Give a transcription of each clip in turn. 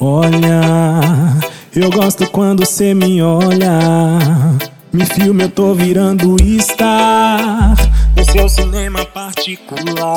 Olha, eu gosto quando cê me olha. Me filma, eu tô virando star no seu cinema particular.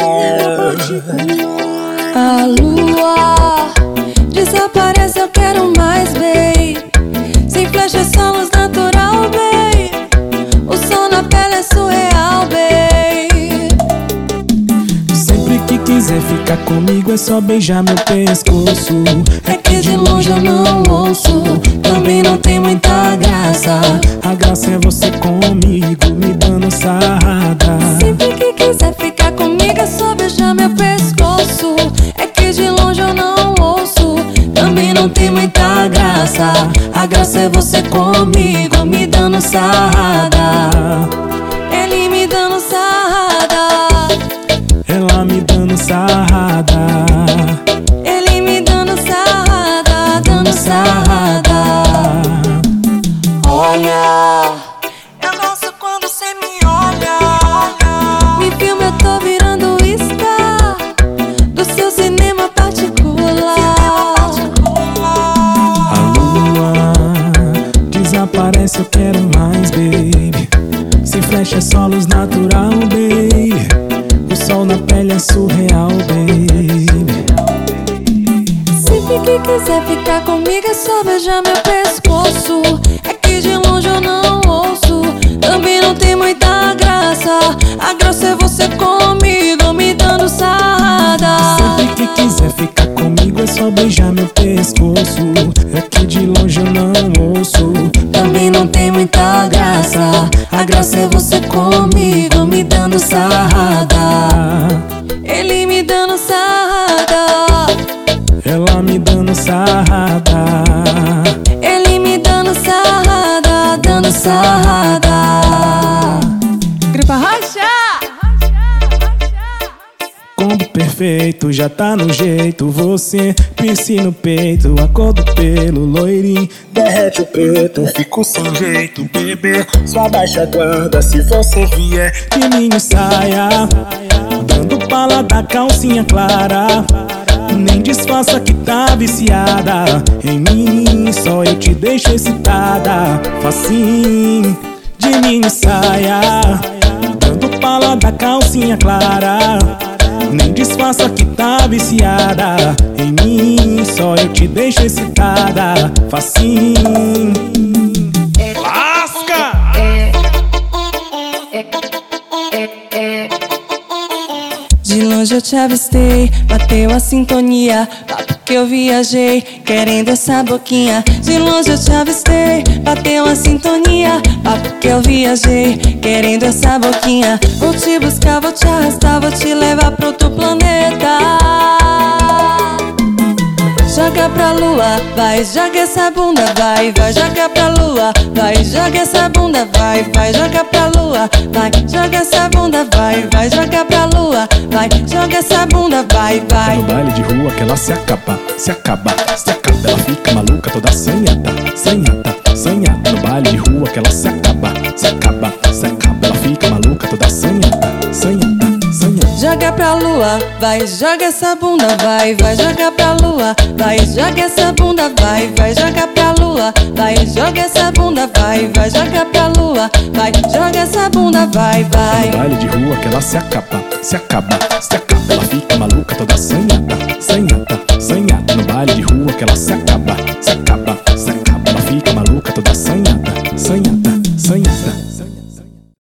A lua desaparece, eu quero mais, babe. Sem flash, é só luz natural, babe. O sol na pele é surreal, babe. Sempre que quiser ficar comigo é só beijar meu pescoço. É que de longe eu não ouço, também não tem muita graça. A graça é você comigo, me dando sarrada. Sempre que quiser ficar comigo é só beijar meu pescoço. É que de longe eu não ouço, também não tem muita graça. A graça é você comigo, me dando sarrada. Ele me dando sarrada, Ela me dando sarrada. ele me dando sarrada, dando sarrada. Olha, eu gosto quando cê me olha. Me filma, eu tô virando star do seu cinema particular. A lua desaparece, eu quero mais, baby. Se flecha é só luz natural, baby. O sol na pele é surreal, baby. Sempre que quiser ficar comigo é só beijar meu pescoço. É que de longe eu não ouço, também não tem muita graça. A graça é você comigo, me dando sarrada. Sempre que quiser ficar comigo é só beijar meu pescoço. É que de longe eu não ouço, Também não tem muita graça. A graça é você comigo, me dando sarrada. Ele me dando sarrada, ela me dando sarrada. ele me dando sarrada, dando sarrada. Gripa rocha! Combo perfeito, já tá no jeito. Você, piercing no peito, a cor do pelo, loirinho, derrete o preto. Fico sem jeito, bebê, só baixa a guarda se você vier de mini saia, dando pala da calcinha clara. Nem disfarça que tá viciada em mim, só eu te deixo excitada. Facinho, de mini saia, dando pala da calcinha clara. Nem disfarça que tá viciada em mim, só eu te deixo excitada. Facinho. Lasca! De longe eu te avistei, bateu a sintonia, papo que eu viajei, querendo essa boquinha. De longe eu te avistei, bateu a sintonia, papo que eu viajei, querendo essa boquinha. Vou te buscar, vou te arrastar, vou te levar pra outro planeta. Joga pra lua, vai, joga essa bunda, vai, vai, joga pra lua, vai, joga essa bunda, vai, vai, joga pra lua, vai, joga essa bunda, vai, vai, joga pra lua, vai, joga essa bunda, vai, vai. É no baile de rua que ela se acaba, se acaba, se acaba. Ela fica maluca, toda assanhada, assanhada, assanhada. No baile de rua que ela se acaba, se acaba, se acaba. Ela fica maluca, toda assanhada, assanhada, assanhada. Joga pra lua, vai, joga essa bunda, vai, vai, joga pra lua, vai, joga essa bunda, vai, vai, joga pra lua, vai, joga essa bunda, vai, vai, joga pra lua, vai, joga essa bunda, vai, vai. É no baile de rua que ela se acaba, se acaba, se acaba. Ela fica maluca, toda assanhada, assanhada, assanhada. No baile de rua que ela se acaba,